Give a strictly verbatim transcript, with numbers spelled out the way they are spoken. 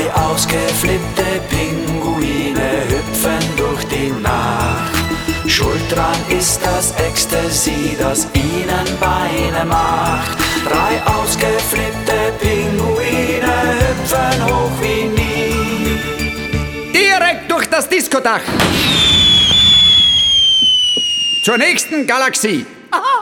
Drei ausgeflippte Pinguine hüpfen durch die Nacht. Schuld dran ist das Ecstasy, das ihnen Beine macht. Drei ausgeflippte Pinguine hüpfen hoch wie nie. Direkt durch das Diskodach. Zur nächsten Galaxie. Aha.